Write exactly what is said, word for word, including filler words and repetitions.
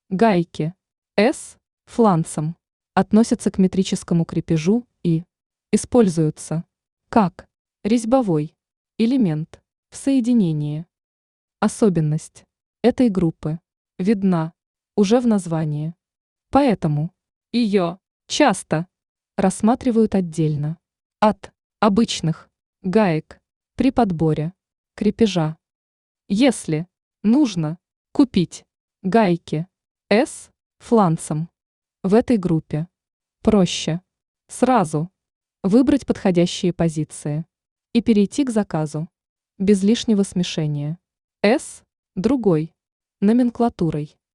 Гайки S фланцем относятся к метрическому крепежу и используются как резьбовой элемент в соединении. Особенность этой группы видна уже в названии, поэтому ее часто рассматривают отдельно от обычных гаек при подборе крепежа. Если нужно купить гайки S фланцем в этой группе, проще сразу выбрать подходящие позиции и перейти к заказу без лишнего смешения S другой номенклатурой.